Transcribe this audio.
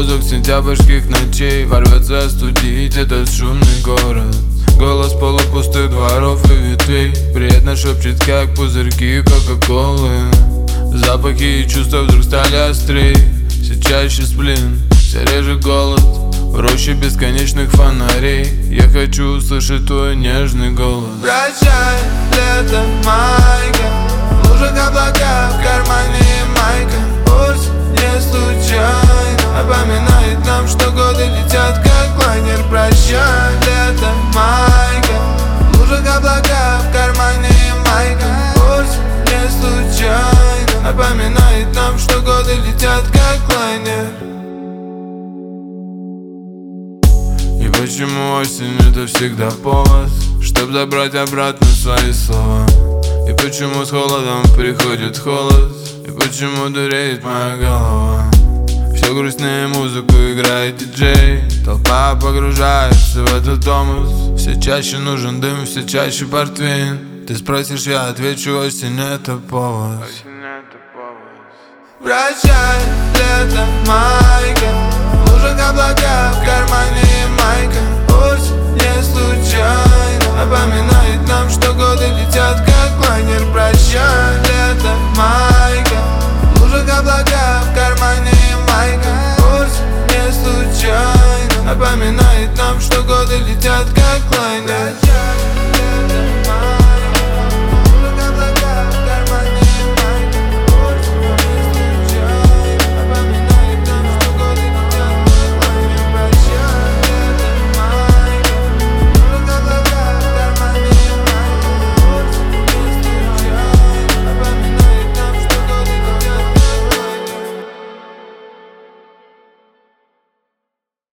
воздух сентябрьских ночей ворвется остудить этот шумный город. Голос полупустых дворов и ветвей приятно шепчет, как пузырьки кока-колы. Запахи и чувства вдруг стали острей, все чаще сплин, все реже голод. В роще бесконечных фонарей я хочу услышать твой нежный голос. Прощай, лето, майка, в лужах облака, в кармане майка. Пусть не случайно напоминает нам, что годы летят как лайнер. Прощай, лето, майка, в лужах облака, в кармане майка. Пусть не случайно напоминает нам, что годы летят как лайнер. И почему осень это всегда повод, чтоб забрать обратно свои слова? И почему с холодом приходит холод? И почему дуреет моя голова? Все грустнее музыку играет диджей, толпа погружается в этот томус. Все чаще нужен дым, все чаще портвейн. Ты спросишь, я отвечу, осень это повод. Прощай, лето, майка, в лужах облака, в кармане майка. Пусть не случайно напоминает нам, что годы летят